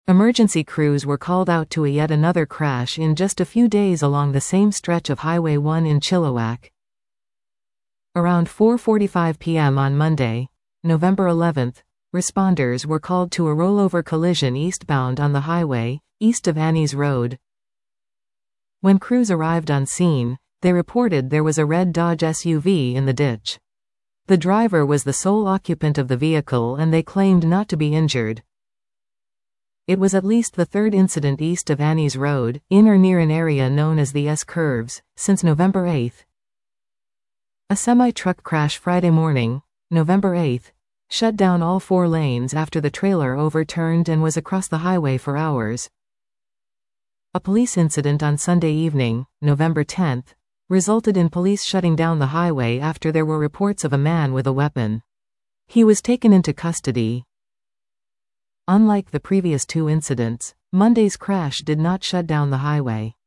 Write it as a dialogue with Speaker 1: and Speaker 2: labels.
Speaker 1: Emergency crews were called out to yet another crash in just a few days along the same stretch of Highway 1 in Chilliwack. Around 4:45 p.m. on Monday, November 11, responders were called to a rollover collision eastbound on the highway, east of Annie's Road. When crews arrived on scene, they reported there was a red Dodge SUV in the ditch. The driver was the sole occupant of the vehicle and they claimed not to be injured. It was at least the third incident east of Annie's Road, in or near an area known as the S-curves, since November 8. A semi-truck crash Friday morning, November 8, shut down all 4 lanes after the trailer overturned and was across the highway for hours. A police incident on Sunday evening, November 10, resulted in police shutting down the highway after there were reports of a man with a weapon. He was taken into custody. Unlike the previous 2 incidents, Monday's crash did not shut down the highway.